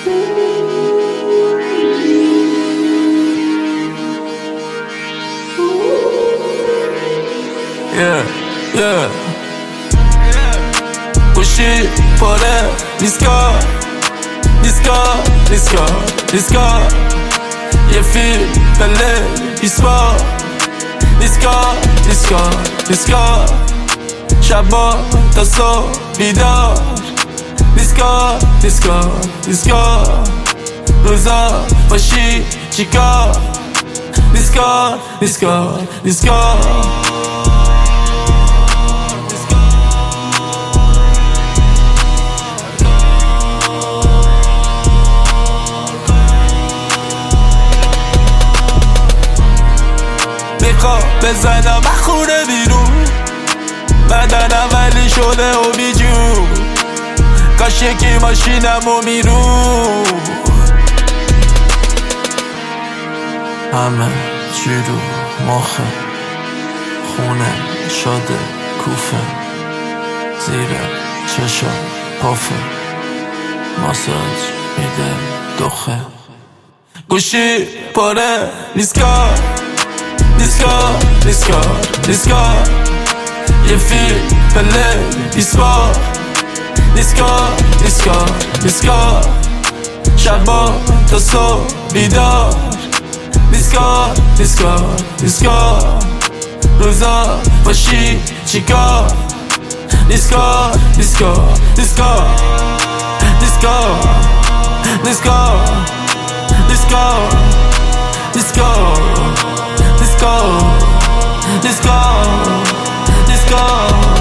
گوشی پاره دیسکا یه فیلم بله ایسپا دیسکا شبا تا صبح بیدار دیسکا روزا باشی چیکار دیسکا میخوام بزنم خونه بیرون بدنم ولی شده و بیجون کاش یکی ماشینمو میرون همه چی رو مخه خونه شده کوفه زیر چشم پافه ماساژ میده دخه گوشی پاره دیسکا یه فیلم پله ایسپا دیسکا شبا تا صبح بیدار دیسکا روزا باشی چیکار دیسکا Let's go.